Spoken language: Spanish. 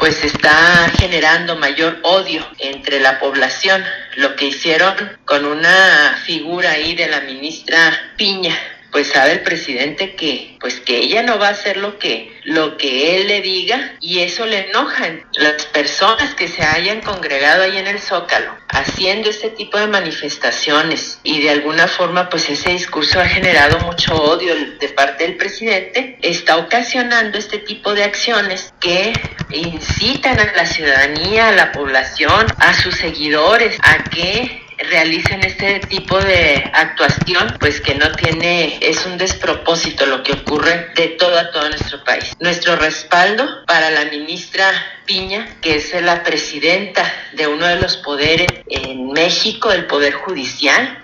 pues está generando mayor odio entre la población, lo que hicieron con una figura ahí de la ministra Piña. Pues sabe el presidente que ella no va a hacer lo que él le diga, y eso le enoja. Las personas que se hayan congregado ahí en el Zócalo haciendo este tipo de manifestaciones, y de alguna forma pues ese discurso ha generado mucho odio de parte del presidente, está ocasionando este tipo de acciones que incitan a la ciudadanía, a la población, a sus seguidores, a que realicen este tipo de actuación, pues que no tiene, es un despropósito lo que ocurre de todo a todo nuestro país. Nuestro respaldo para la ministra Piña, que es la presidenta de uno de los poderes en México, el Poder Judicial,